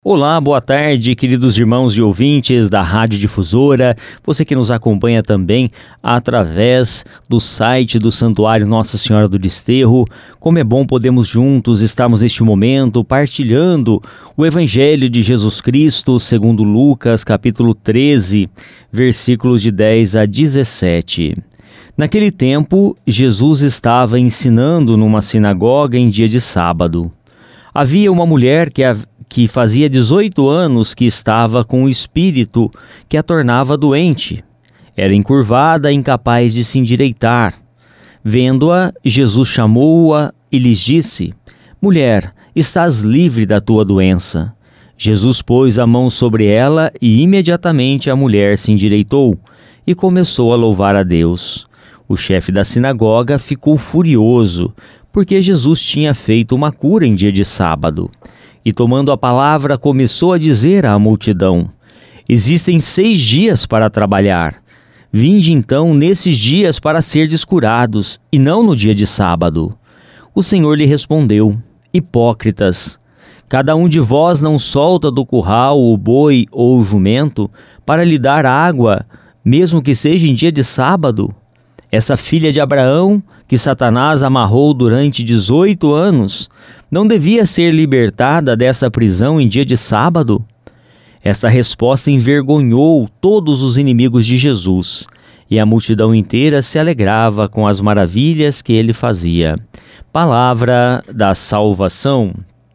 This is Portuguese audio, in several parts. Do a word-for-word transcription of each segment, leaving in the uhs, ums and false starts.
Olá, boa tarde, queridos irmãos e ouvintes da Rádio Difusora, você que nos acompanha também através do site do Santuário Nossa Senhora do Desterro. Como é bom podermos juntos estarmos neste momento partilhando o Evangelho de Jesus Cristo segundo Lucas, capítulo treze, versículos de dez a dezessete. Naquele tempo, Jesus estava ensinando numa sinagoga em dia de sábado. Havia uma mulher que, que fazia dezoito anos que estava com o espírito que a tornava doente. Era encurvada e incapaz de se endireitar. Vendo-a, Jesus chamou-a e lhes disse: Mulher, estás livre da tua doença. Jesus pôs a mão sobre ela e imediatamente a mulher se endireitou e começou a louvar a Deus. O chefe da sinagoga ficou furioso, porque Jesus tinha feito uma cura em dia de sábado. E tomando a palavra, começou a dizer à multidão: Existem seis dias para trabalhar. Vinde então nesses dias para serdes curados, e não no dia de sábado. O Senhor lhe respondeu: Hipócritas! Cada um de vós não solta do curral o boi ou o jumento para lhe dar água, mesmo que seja em dia de sábado? Essa filha de Abraão, que Satanás amarrou durante dezoito anos, não devia ser libertada dessa prisão em dia de sábado? Essa resposta envergonhou todos os inimigos de Jesus, e a multidão inteira se alegrava com as maravilhas que ele fazia. Palavra da salvação.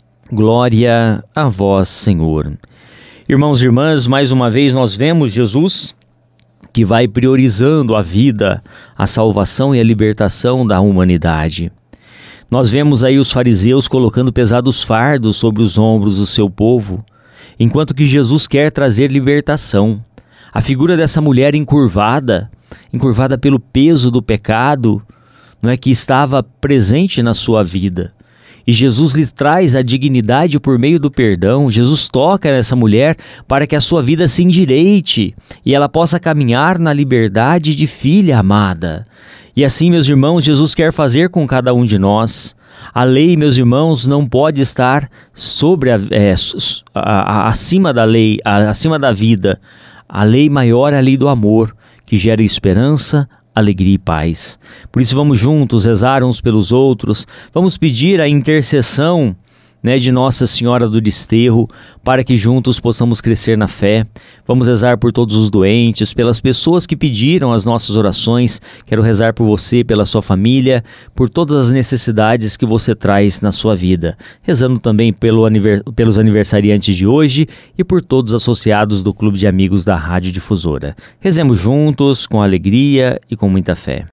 Glória a vós, Senhor. Irmãos e irmãs, mais uma vez nós vemos Jesus que vai priorizando a vida, a salvação e a libertação da humanidade. Nós vemos aí os fariseus colocando pesados fardos sobre os ombros do seu povo, enquanto que Jesus quer trazer libertação. A figura dessa mulher encurvada, encurvada pelo peso do pecado, não é, que estava presente na sua vida. E Jesus lhe traz a dignidade por meio do perdão. Jesus toca nessa mulher para que a sua vida se endireite e ela possa caminhar na liberdade de filha amada. E assim, meus irmãos, Jesus quer fazer com cada um de nós. A lei, meus irmãos, não pode estar sobre a, é, a, a, acima da lei, a, acima da vida. A lei maior é a lei do amor, que gera esperança, alegria e paz. Por isso vamos juntos rezar uns pelos outros, vamos pedir a intercessão, né, de Nossa Senhora do Desterro, para que juntos possamos crescer na fé. Vamos rezar por todos os doentes, pelas pessoas que pediram as nossas orações. Quero rezar por você, pela sua família, por todas as necessidades que você traz na sua vida. Rezando também pelo anivers... pelos aniversariantes de hoje e por todos os associados do Clube de Amigos da Rádio Difusora. Rezemos juntos, com alegria e com muita fé.